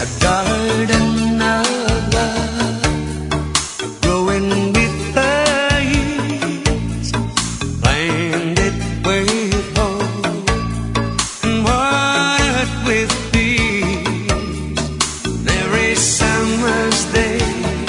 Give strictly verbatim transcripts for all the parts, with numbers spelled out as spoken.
a garden of love, growing with the years, planted with hope and watered with peace. Every summer's day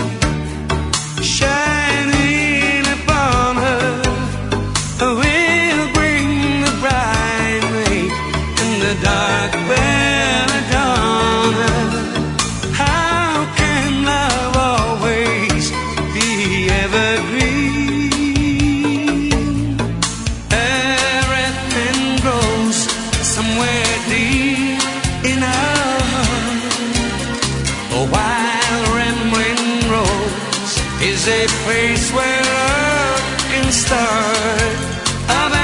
shining upon her will bring the bright ray and the dark belladonna. How can love always be evergreen? Everything grows somewhere deep in our heart. A wild rambling rose is a place where love can start.